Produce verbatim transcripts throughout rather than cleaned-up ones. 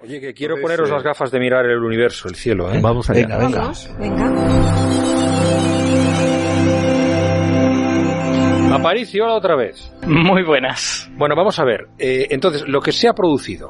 Oye, que quiero Entonces, poneros eh... las gafas de mirar el universo, el cielo, ¿eh? Vamos allá. Venga, venga. Vamos, venga. Aparicio, hola otra vez. Muy buenas. Bueno, vamos a ver. Eh, entonces, lo que se ha producido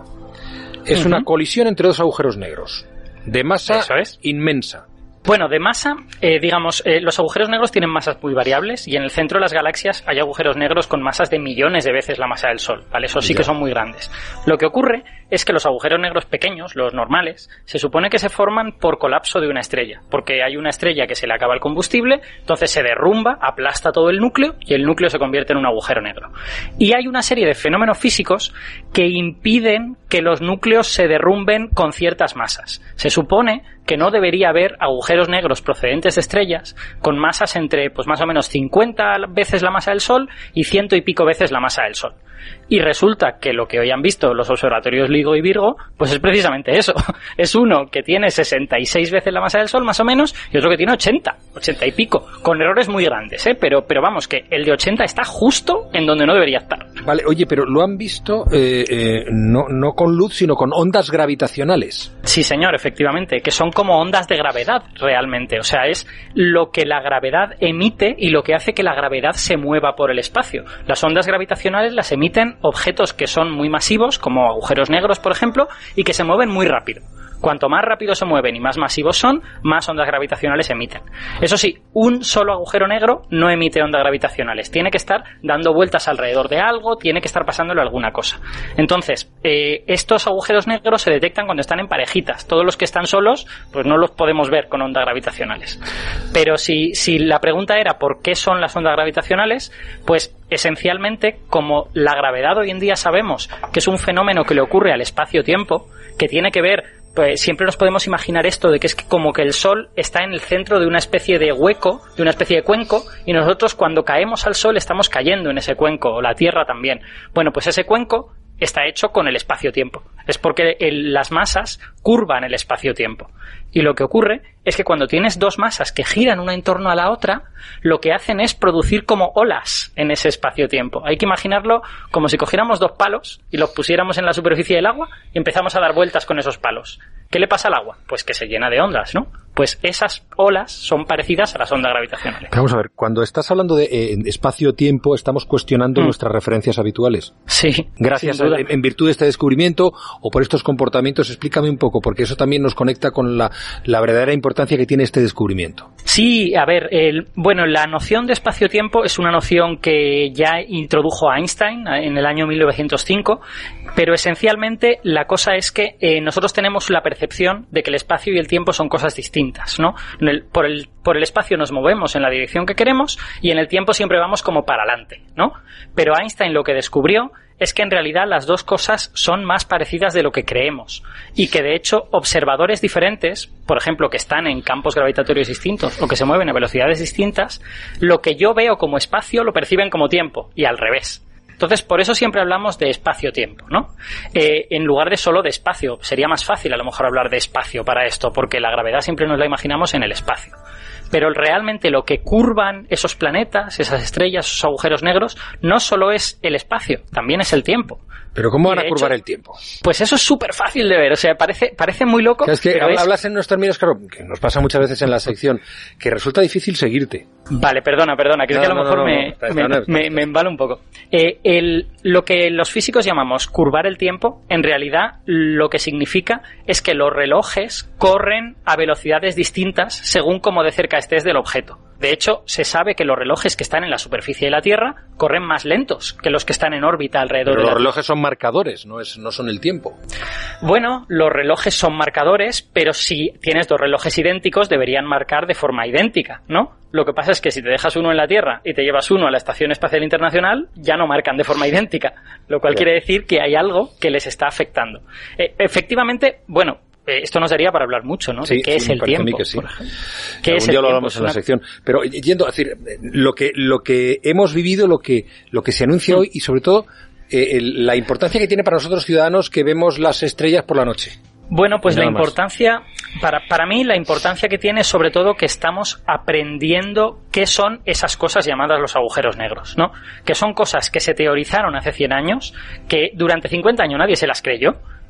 es uh-huh. una colisión entre dos agujeros negros de masa Eso es. inmensa. Bueno, de masa, eh, digamos, eh, los agujeros negros tienen masas muy variables y en el centro de las galaxias hay agujeros negros con masas de millones de veces la masa del Sol, ¿vale? Esos sí ya. que son muy grandes. Lo que ocurre es que los agujeros negros pequeños, los normales, se supone que se forman por colapso de una estrella, porque hay una estrella que se le acaba el combustible, entonces se derrumba, aplasta todo el núcleo y el núcleo se convierte en un agujero negro. Y hay una serie de fenómenos físicos que impiden que los núcleos se derrumben con ciertas masas. Se supone que no debería haber agujeros negros procedentes de estrellas con masas entre pues más o menos cincuenta veces la masa del Sol y ciento y pico veces la masa del Sol. Y resulta que lo que hoy han visto los observatorios LIGO y Virgo, pues es precisamente eso. Es uno que tiene sesenta y seis veces la masa del Sol, más o menos, y otro que tiene ochenta, ochenta y pico, con errores muy grandes, ¿eh? Pero, pero vamos, que el de ochenta está justo en donde no debería estar. Vale, oye, pero lo han visto eh, eh, no, no con luz, sino con ondas gravitacionales. Sí, señor, efectivamente, que son como ondas de gravedad, realmente. O sea, es lo que la gravedad emite y lo que hace que la gravedad se mueva por el espacio. Las ondas gravitacionales las emiten objetos que son muy masivos, como agujeros negros, por ejemplo, y que se mueven muy rápido. Cuanto más rápido se mueven y más masivos son, más ondas gravitacionales emiten. Eso sí, un solo agujero negro no emite ondas gravitacionales. Tiene que estar dando vueltas alrededor de algo, tiene que estar pasándole alguna cosa. Entonces, eh, estos agujeros negros se detectan cuando están en parejitas. Todos los que están solos, pues no los podemos ver con ondas gravitacionales. Pero si, si la pregunta era ¿por qué son las ondas gravitacionales? Pues esencialmente, como la gravedad hoy en día sabemos que es un fenómeno que le ocurre al espacio-tiempo, que tiene que ver, pues siempre nos podemos imaginar esto de que es como que el Sol está en el centro de una especie de hueco, de una especie de cuenco, y nosotros cuando caemos al Sol estamos cayendo en ese cuenco, o la Tierra también. Bueno, pues ese cuenco está hecho con el espacio-tiempo. Es porque el, las masas curvan el espacio-tiempo. Y lo que ocurre es que cuando tienes dos masas que giran una en torno a la otra, lo que hacen es producir como olas en ese espacio-tiempo. Hay que imaginarlo como si cogiéramos dos palos y los pusiéramos en la superficie del agua y empezamos a dar vueltas con esos palos. ¿Qué le pasa al agua? Pues que se llena de ondas, ¿no? Pues esas olas son parecidas a las ondas gravitacionales. Pero vamos a ver, cuando estás hablando de eh, espacio-tiempo, estamos cuestionando mm. nuestras referencias habituales. Sí. Gracias a, en virtud de este descubrimiento o por estos comportamientos, explícame un poco, porque eso también nos conecta con la, la verdadera importancia que tiene este descubrimiento. Sí, a ver, el, bueno, la noción de espacio-tiempo es una noción que ya introdujo Einstein en el año mil novecientos cinco, pero esencialmente la cosa es que eh, nosotros tenemos la percepción de que el espacio y el tiempo son cosas distintas, ¿no? En el, por, el, por el espacio nos movemos en la dirección que queremos y en el tiempo siempre vamos como para adelante, ¿no? Pero Einstein lo que descubrió es que en realidad las dos cosas son más parecidas de lo que creemos y que de hecho observadores diferentes, por ejemplo, que están en campos gravitatorios distintos o que se mueven a velocidades distintas, lo que yo veo como espacio lo perciben como tiempo y al revés. Entonces, por eso siempre hablamos de espacio-tiempo, ¿no? Eh, en lugar de solo de espacio. Sería más fácil a lo mejor hablar de espacio para esto, porque la gravedad siempre nos la imaginamos en el espacio. Pero realmente lo que curvan esos planetas, esas estrellas, esos agujeros negros, no solo es el espacio, también es el tiempo. ¿Pero cómo van a curvar hecho, el tiempo? Pues eso es súper fácil de ver, o sea, parece parece muy loco. Es que pero hablas es... en unos términos, claro, que nos pasa muchas veces en la sección, que resulta difícil seguirte. Vale, perdona, perdona, que, no, es que a lo no, mejor no, no, me, no, me, me, me embalo un poco. Eh, el, lo que los físicos llamamos curvar el tiempo, en realidad lo que significa es que los relojes corren a velocidades distintas según cómo de cerca estés del objeto. De hecho, se sabe que los relojes que están en la superficie de la Tierra corren más lentos que los que están en órbita alrededor Pero de la los Tierra. relojes son marcadores, no es, no son el tiempo. Bueno, los relojes son marcadores, pero si tienes dos relojes idénticos deberían marcar de forma idéntica, ¿no? Lo que pasa es que si te dejas uno en la Tierra y te llevas uno a la Estación Espacial Internacional, ya no marcan de forma idéntica, lo cual quiere decir que hay algo que les está afectando. Eh, efectivamente, bueno, Eh, esto nos daría para hablar mucho, ¿no? Sí, ¿Qué sí, es el tiempo? Que sí. ¿Qué Algún es el día lo tiempo? hablamos Es en una... la sección. Pero yendo a decir, lo que, lo que hemos vivido, lo que, lo que se anuncia mm. hoy y sobre todo eh, el, la importancia que tiene para nosotros ciudadanos que vemos las estrellas por la noche. Bueno, pues la más. importancia, para, para mí la importancia que tiene es sobre todo que estamos aprendiendo qué son esas cosas llamadas los agujeros negros, ¿no? Que son cosas que se teorizaron hace cien años, que durante cincuenta años nadie se las creyó,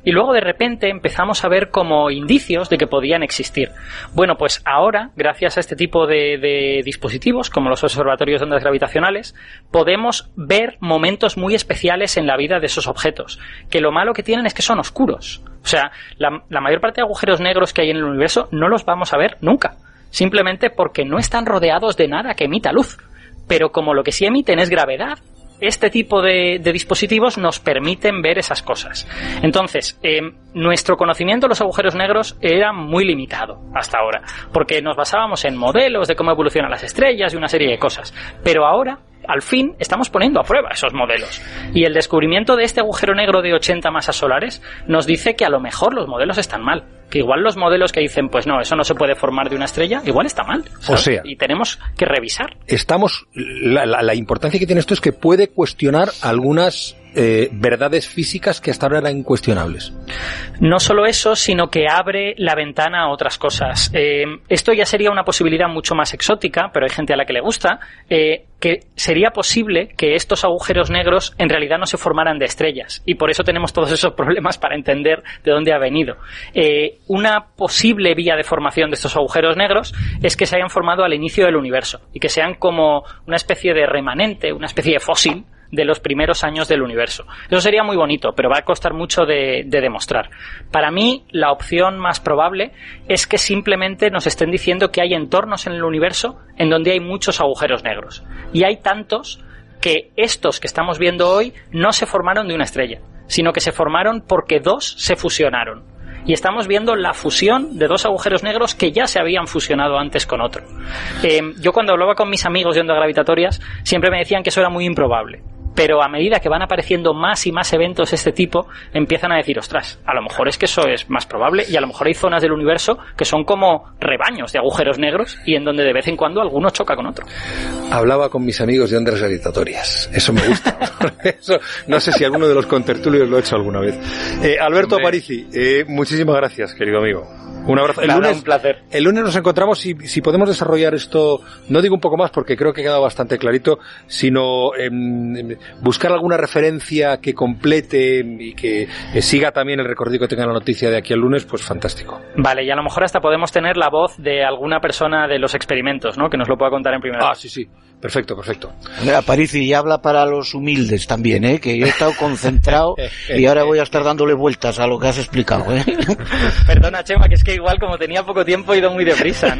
y luego de repente empezamos a ver como indicios de que podían existir. Bueno, pues ahora, gracias a este tipo de, de dispositivos, como los observatorios de ondas gravitacionales, podemos ver momentos muy especiales en la vida de esos objetos, que lo malo que tienen es que son oscuros. O sea, la, la mayor parte de agujeros negros que hay en el universo no los vamos a ver nunca, simplemente porque no están rodeados de nada que emita luz. Pero como lo que sí emiten es gravedad, este tipo de, de dispositivos nos permiten ver esas cosas. Entonces, eh, nuestro conocimiento de los agujeros negros era muy limitado hasta ahora, porque nos basábamos en modelos de cómo evolucionan las estrellas y una serie de cosas. Pero ahora, al fin, estamos poniendo a prueba esos modelos. Y el descubrimiento de este agujero negro de ochenta masas solares nos dice que a lo mejor los modelos están mal. Que igual los modelos que dicen, pues no, eso no se puede formar de una estrella, igual está mal, ¿sabes? O sea, y tenemos que revisar. Estamos, la, la, la importancia que tiene esto es que puede cuestionar algunas eh, verdades físicas que hasta ahora eran incuestionables. No solo eso, sino que abre la ventana a otras cosas. Eh, esto ya sería una posibilidad mucho más exótica, pero hay gente a la que le gusta, eh, que sería posible que estos agujeros negros en realidad no se formaran de estrellas, y por eso tenemos todos esos problemas para entender de dónde ha venido. Eh, una posible vía de formación de estos agujeros negros es que se hayan formado al inicio del universo y que sean como una especie de remanente, una especie de fósil de los primeros años del universo. Eso sería muy bonito, pero va a costar mucho de, de demostrar. Para mí, la opción más probable es que simplemente nos estén diciendo que hay entornos en el universo en donde hay muchos agujeros negros. Y hay tantos que estos que estamos viendo hoy no se formaron de una estrella, sino que se formaron porque dos se fusionaron. Y estamos viendo la fusión de dos agujeros negros que ya se habían fusionado antes con otro. Eh, yo cuando hablaba con mis amigos de ondas gravitatorias siempre me decían que eso era muy improbable. Pero a medida que van apareciendo más y más eventos de este tipo, empiezan a decir, ostras, a lo mejor es que eso es más probable, y a lo mejor hay zonas del universo que son como rebaños de agujeros negros y en donde de vez en cuando alguno choca con otro. Hablaba con mis amigos de ondas gravitatorias. Eso me gusta. Eso, no sé si alguno de los contertulios lo ha hecho alguna vez. Eh, Alberto Aparici, eh, muchísimas gracias, querido amigo. Un abrazo. El Nada, lunes, un placer. El lunes nos encontramos y si podemos desarrollar esto, no digo un poco más porque creo que ha quedado bastante clarito, sino eh, buscar alguna referencia que complete y que eh, siga también el recorrido que tenga la noticia de aquí al lunes, pues fantástico. Vale, y a lo mejor hasta podemos tener la voz de alguna persona de los experimentos, ¿no? Que nos lo pueda contar en primera. Ah, sí, sí. Perfecto, perfecto. Aparici, y habla para los humildes también, ¿eh? Que yo he estado concentrado y ahora voy a estar dándole vueltas a lo que has explicado, ¿eh? Perdona, Chema, que es que igual como tenía poco tiempo he ido muy deprisa, ¿no?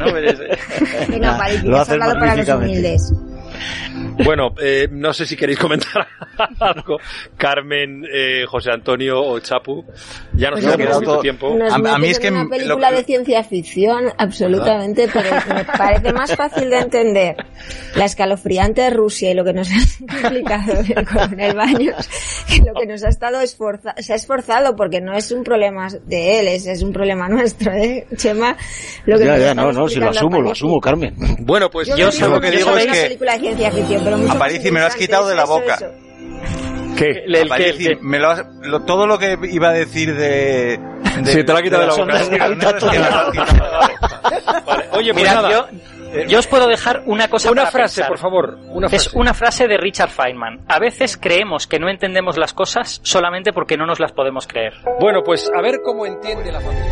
Venga, Aparici, lo has haces hablado para los magníficamente. humildes. Bueno, eh, no sé si queréis comentar algo, Carmen, eh, José Antonio o Chapu. Ya nos Pues ha quedado mucho tiempo. Nos A- a metes mí es en que una lo- película de ciencia ficción, absolutamente, pero me parece más fácil de entender la escalofriante Rusia y lo que nos ha explicado el coronel Baños que lo que nos ha estado esforza, se ha esforzado, porque no es un problema de él, es, es un problema nuestro, ¿eh, Chema? Lo que Ya, nos ya, está no, no, si lo explicando asumo, lo Aparici. asumo, Carmen. Bueno, pues Yo, Yo no sé lo que yo digo soy es una que- película de ciencia ficción, pero mucho más Aparici, me lo has interesante, quitado de la eso, boca. eso. ¿qué? El, el, Aparici, el- me lo has- lo- todo lo que iba a decir de... de Sí, te lo ha quitado de la las boca. ondas gravitatoriales, me lo has quitado. Vale. Oye, pues Mirad, nada. yo, yo os puedo dejar una cosa Una para frase, pensar. por favor. Una frase. Es una frase de Richard Feynman. A veces creemos que no entendemos las cosas solamente porque no nos las podemos creer. Bueno, pues a ver cómo entiende la familia.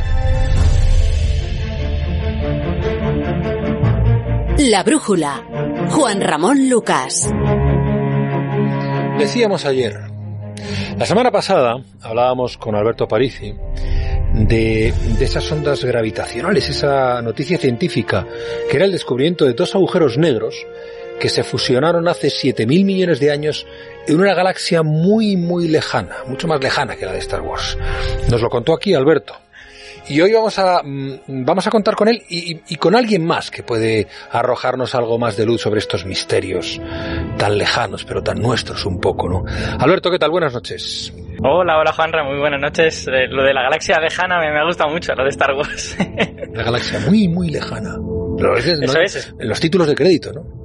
La brújula. Juan Ramón Lucas. Decíamos ayer, la semana pasada hablábamos con Alberto Aparici de, de esas ondas gravitacionales, esa noticia científica que era el descubrimiento de dos agujeros negros que se fusionaron hace siete mil millones de años en una galaxia muy muy lejana, mucho más lejana que la de Star Wars. Nos lo contó aquí Alberto. Y hoy vamos a mm, vamos a contar con él y, y, y con alguien más que puede arrojarnos algo más de luz sobre estos misterios tan lejanos, pero tan nuestros un poco, ¿no? Alberto, ¿qué tal? Buenas noches. Hola, hola Juanra, muy buenas noches. Eh, Lo de la galaxia lejana me, me ha gustado mucho, lo de Star Wars. Una galaxia muy, muy lejana. Pero a veces, ¿no? Eso es. En los títulos de crédito, ¿no?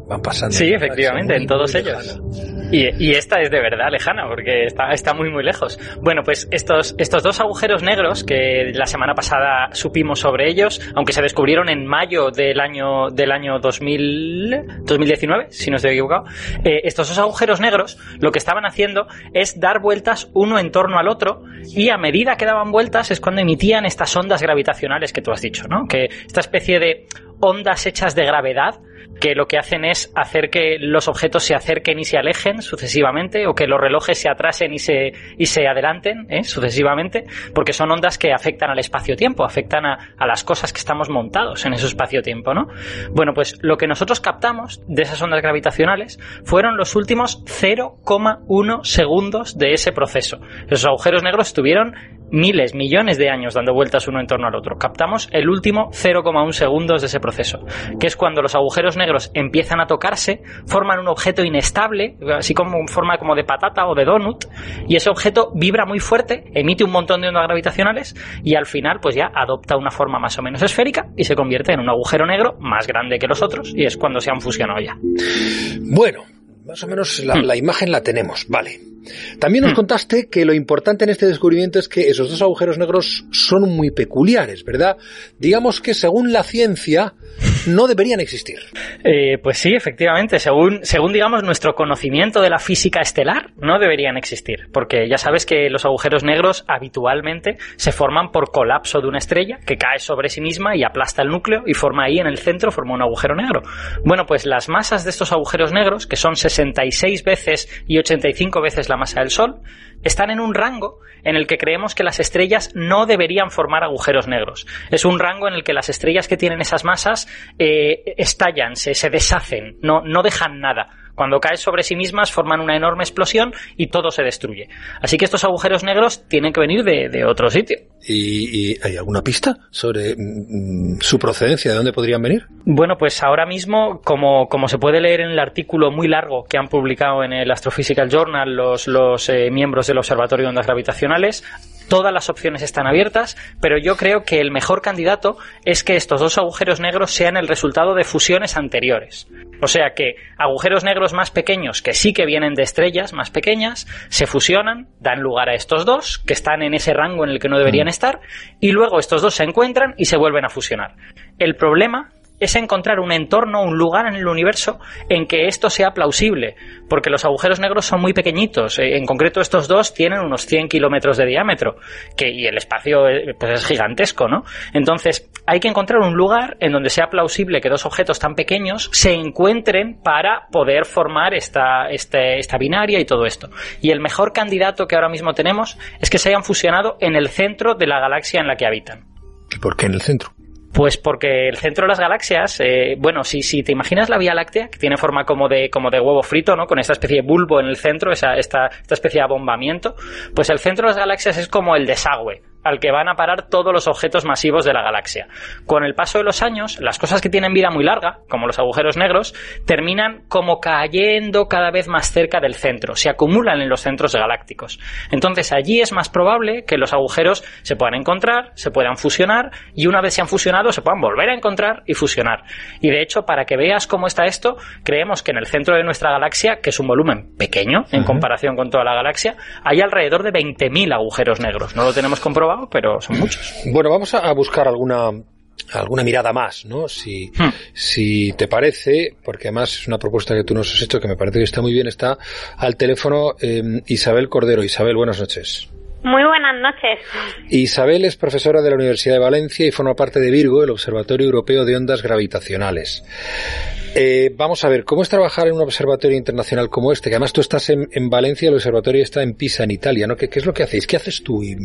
van pasando. Sí, efectivamente, muy, en todos ellos. Y, y esta es de verdad lejana, porque está, está muy, muy lejos. Bueno, pues estos, estos dos agujeros negros, que la semana pasada supimos sobre ellos, aunque se descubrieron en mayo del año, del año dos mil, dos mil diecinueve, si no estoy equivocado, eh, estos dos agujeros negros lo que estaban haciendo es dar vueltas uno en torno al otro, y a medida que daban vueltas es cuando emitían estas ondas gravitacionales que tú has dicho, ¿no? Que esta especie de ondas hechas de gravedad, que lo que hacen es hacer que los objetos se acerquen y se alejen sucesivamente, o que los relojes se atrasen y se, y se adelanten ¿eh? sucesivamente, porque son ondas que afectan al espacio-tiempo, afectan a, a las cosas que estamos montados en ese espacio-tiempo, ¿no? Bueno, pues lo que nosotros captamos de esas ondas gravitacionales fueron los últimos cero coma uno segundos de ese proceso. Esos agujeros negros estuvieron miles, millones de años dando vueltas uno en torno al otro. Captamos el último cero coma uno segundos de ese proceso, que es cuando los agujeros negros empiezan a tocarse, forman un objeto inestable, así como en forma como de patata o de donut, y ese objeto vibra muy fuerte, emite un montón de ondas gravitacionales y al final pues ya adopta una forma más o menos esférica y se convierte en un agujero negro más grande que los otros, y es cuando se han fusionado ya. Bueno, más o menos la, la imagen la tenemos, vale. También nos contaste que lo importante en este descubrimiento es que esos dos agujeros negros son muy peculiares, ¿verdad? Digamos que según la ciencia no deberían existir. Eh, pues sí, efectivamente, según, según digamos nuestro conocimiento de la física estelar, no deberían existir, porque ya sabes que los agujeros negros habitualmente se forman por colapso de una estrella que cae sobre sí misma y aplasta el núcleo y forma ahí en el centro, forma un agujero negro. Bueno, pues las masas de estos agujeros negros, que son sesenta y seis veces y ochenta y cinco veces la masa del Sol, están en un rango en el que creemos que las estrellas no deberían formar agujeros negros. Es un rango en el que las estrellas que tienen esas masas eh, estallan, se, se deshacen, no, no dejan nada. Cuando caen sobre sí mismas forman una enorme explosión y todo se destruye. Así que estos agujeros negros tienen que venir de, de otro sitio. ¿Y, y hay alguna pista sobre mm, su procedencia? ¿De dónde podrían venir? Bueno, pues ahora mismo, como, como se puede leer en el artículo muy largo que han publicado en el Astrophysical Journal los, los eh, miembros del Observatorio de Ondas Gravitacionales, todas las opciones están abiertas, pero yo creo que el mejor candidato es que estos dos agujeros negros sean el resultado de fusiones anteriores. O sea que agujeros negros más pequeños, que sí que vienen de estrellas más pequeñas, se fusionan, dan lugar a estos dos, que están en ese rango en el que no deberían estar, y luego estos dos se encuentran y se vuelven a fusionar. El problema es encontrar un entorno, un lugar en el universo en que esto sea plausible, porque los agujeros negros son muy pequeñitos. En concreto, estos dos tienen unos cien kilómetros de diámetro, que, y el espacio pues, es gigantesco, ¿no? Entonces, hay que encontrar un lugar en donde sea plausible que dos objetos tan pequeños se encuentren para poder formar esta, este, esta binaria y todo esto. Y el mejor candidato que ahora mismo tenemos es que se hayan fusionado en el centro de la galaxia en la que habitan. ¿Y por qué en el centro? Pues porque el centro de las galaxias, eh, bueno, si, si te imaginas la Vía Láctea, que tiene forma como de, como de huevo frito, ¿no? Con esta especie de bulbo en el centro, esa, esta, esta especie de abombamiento, pues el centro de las galaxias es como el desagüe al que van a parar todos los objetos masivos de la galaxia. Con el paso de los años, las cosas que tienen vida muy larga, como los agujeros negros, terminan como cayendo cada vez más cerca del centro, se acumulan en los centros galácticos. Entonces allí es más probable que los agujeros se puedan encontrar, se puedan fusionar, y una vez se han fusionado se puedan volver a encontrar y fusionar. Y de hecho, para que veas cómo está esto, creemos que en el centro de nuestra galaxia, que es un volumen pequeño en uh-huh. comparación con toda la galaxia, hay alrededor de veinte mil agujeros negros. No lo tenemos comprobado, pero son muchos. Bueno, vamos a buscar alguna alguna mirada más, ¿no? Si, hmm. si te parece, porque además es una propuesta que tú nos has hecho que me parece que está muy bien. Está al teléfono eh, Isabel Cordero. Isabel, buenas noches. Muy buenas noches. Isabel es profesora de la Universidad de Valencia y forma parte de Virgo, el Observatorio Europeo de Ondas Gravitacionales. Eh, vamos a ver, ¿cómo es trabajar en un observatorio internacional como este? Que además tú estás en, en Valencia y el observatorio está en Pisa, en Italia, ¿no? ¿Qué, qué es lo que hacéis? ¿Qué haces tú? Y,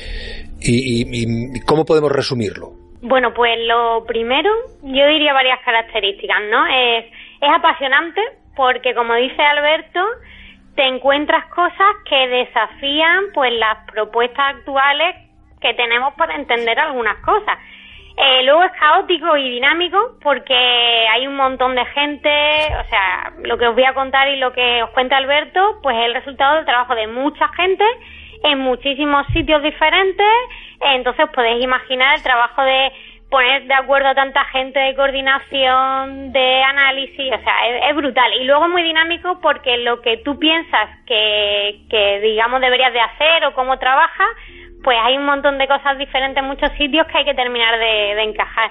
y, y, y ¿cómo podemos resumirlo? Bueno, pues lo primero, yo diría varias características, ¿no? Es, es apasionante porque, como dice Alberto, te encuentras cosas que desafían pues las propuestas actuales que tenemos para entender algunas cosas. Eh, luego es caótico y dinámico porque hay un montón de gente, o sea, lo que os voy a contar y lo que os cuenta Alberto, pues es el resultado del trabajo de mucha gente en muchísimos sitios diferentes. Entonces podéis imaginar el trabajo de poner de acuerdo a tanta gente de coordinación, de análisis, o sea, es, es brutal. Y luego es muy dinámico porque lo que tú piensas que, que, digamos, deberías de hacer o cómo trabajas, pues hay un montón de cosas diferentes en muchos sitios que hay que terminar de, de encajar.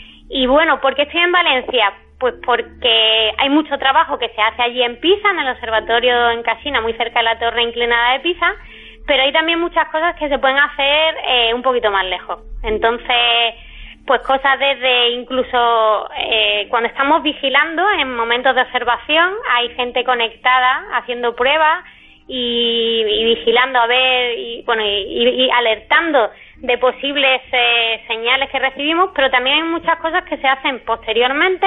Y bueno, ¿por qué estoy en Valencia? Pues porque hay mucho trabajo que se hace allí en Pisa, en el observatorio en Casina, muy cerca de la torre inclinada de Pisa, pero hay también muchas cosas que se pueden hacer eh, un poquito más lejos. Entonces, pues cosas desde incluso eh, cuando estamos vigilando en momentos de observación, hay gente conectada haciendo pruebas y, y vigilando a ver, y bueno, y, y alertando de posibles eh, señales que recibimos, pero también hay muchas cosas que se hacen posteriormente,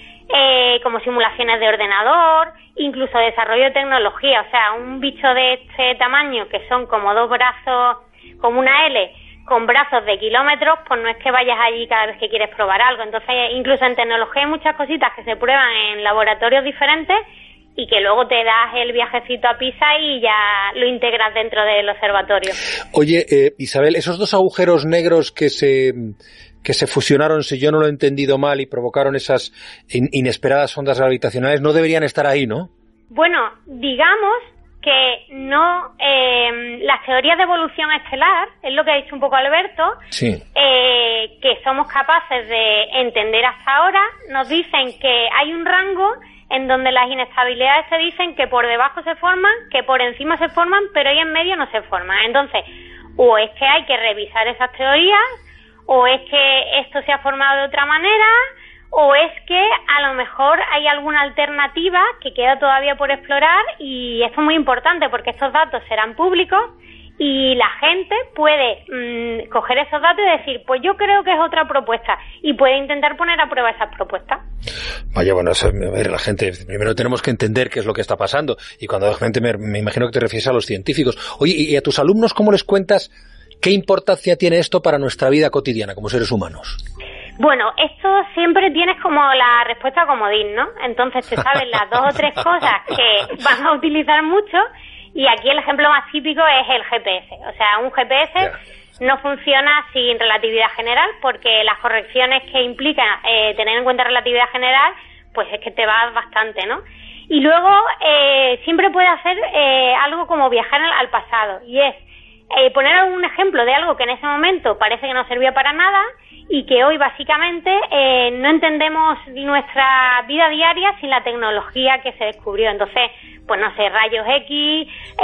eh, como simulaciones de ordenador, incluso desarrollo de tecnología. O sea, un bicho de este tamaño, que son como dos brazos, como una L, con brazos de kilómetros, pues no es que vayas allí cada vez que quieres probar algo. Entonces, incluso en tecnología hay muchas cositas que se prueban en laboratorios diferentes y que luego te das el viajecito a Pisa y ya lo integras dentro del observatorio. Oye, eh, Isabel, esos dos agujeros negros que se que se fusionaron, si yo no lo he entendido mal, y provocaron esas in- inesperadas ondas gravitacionales, no deberían estar ahí, ¿no? Bueno, digamos que no, eh, las teorías de evolución estelar, es lo que ha dicho un poco Alberto, sí. eh, que somos capaces de entender hasta ahora, nos dicen que hay un rango en donde las inestabilidades se dicen que por debajo se forman, que por encima se forman, pero ahí en medio no se forman. Entonces, o es que hay que revisar esas teorías, o es que esto se ha formado de otra manera, o es que a lo mejor hay alguna alternativa que queda todavía por explorar, y esto es muy importante porque estos datos serán públicos y la gente puede mmm, coger esos datos y decir, pues yo creo que es otra propuesta, y puede intentar poner a prueba esas propuestas. Vaya, bueno, a ver, la gente, primero tenemos que entender qué es lo que está pasando, y cuando la gente, me, me imagino que te refieres a los científicos. Oye, ¿y a tus alumnos cómo les cuentas qué importancia tiene esto para nuestra vida cotidiana como seres humanos? Bueno, esto siempre tienes como la respuesta comodín, ¿no? Entonces te sabes las dos o tres cosas que van a utilizar mucho, y aquí el ejemplo más típico es el G P S. O sea, un G P S yeah. no funciona sin relatividad general, porque las correcciones que implican eh, tener en cuenta relatividad general, pues es que te vas bastante, ¿no? Y luego eh, siempre puedes hacer eh, algo como viajar al, al pasado, y es eh, poner algún ejemplo de algo que en ese momento parece que no servía para nada, y que hoy básicamente eh, no entendemos nuestra vida diaria sin la tecnología que se descubrió. Entonces, pues no sé, rayos X,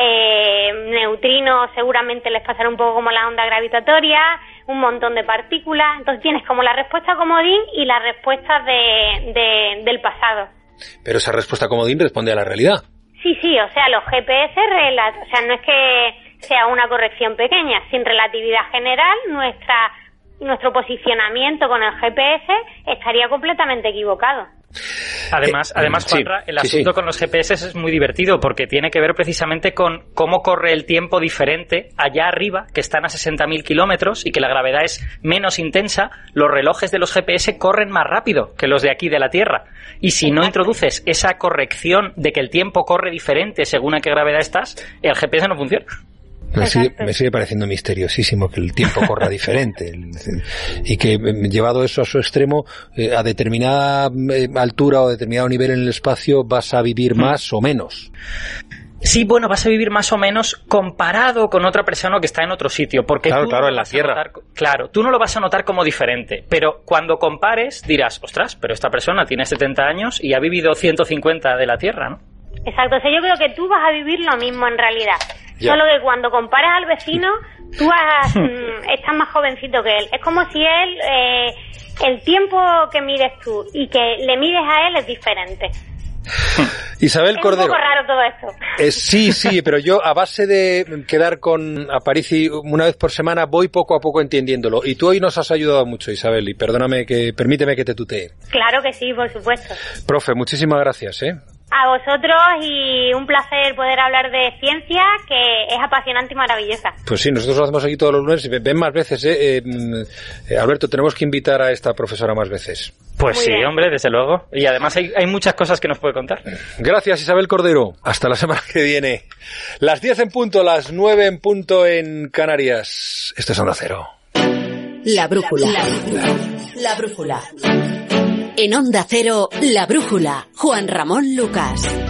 eh, neutrinos seguramente les pasará un poco como la onda gravitatoria, un montón de partículas. Entonces tienes como la respuesta comodín y las respuestas de, de, del pasado. Pero esa respuesta comodín responde a la realidad. Sí, sí, o sea, los G P S, o sea, no es que sea una corrección pequeña. Sin relatividad general, nuestra nuestro posicionamiento con el G P S estaría completamente equivocado. Además, eh, además sí, Juanra, el sí, asunto sí. con los G P S es muy divertido, porque tiene que ver precisamente con cómo corre el tiempo diferente allá arriba, que están a sesenta mil kilómetros y que la gravedad es menos intensa. Los relojes de los G P S corren más rápido que los de aquí de la Tierra, y si no introduces esa corrección de que el tiempo corre diferente según a qué gravedad estás, el G P S no funciona. Me sigue, me sigue pareciendo misteriosísimo que el tiempo corra diferente, el, el, y que llevado eso a su extremo, eh, a determinada eh, altura o determinado nivel en el espacio vas a vivir más o menos. Sí, bueno, vas a vivir más o menos comparado con otra persona que está en otro sitio, porque claro, tú claro, no en la Tierra. Notar, claro, tú no lo vas a notar como diferente, pero cuando compares dirás, ostras, pero esta persona tiene setenta años y ha vivido ciento cincuenta de la Tierra, ¿no? Exacto, o sea, yo creo que tú vas a vivir lo mismo en realidad. Ya. Solo que cuando compares al vecino, tú has, mm, estás más jovencito que él. Es como si él, eh, el tiempo que mides tú y que le mides a él es diferente. Isabel es Cordero. Es un poco raro todo esto. Eh, sí, sí, pero yo a base de quedar con Aparici una vez por semana voy poco a poco entendiéndolo. Y tú hoy nos has ayudado mucho, Isabel, y perdóname que, permíteme que te tutee. Claro que sí, por supuesto. Profe, muchísimas gracias, ¿eh? A vosotros, y un placer poder hablar de ciencia, que es apasionante y maravillosa. Pues sí, nosotros lo hacemos aquí todos los lunes y ven más veces, ¿eh? Eh, eh Alberto, tenemos que invitar a esta profesora más veces. Pues Muy sí, bien. hombre, desde luego. Y además hay, hay muchas cosas que nos puede contar. Gracias, Isabel Cordero. Hasta la semana que viene. Las diez en punto, las nueve en punto en Canarias. Esto es Onda Cero. La brújula. La brújula. La brújula. En Onda Cero, La brújula. Juan Ramón Lucas.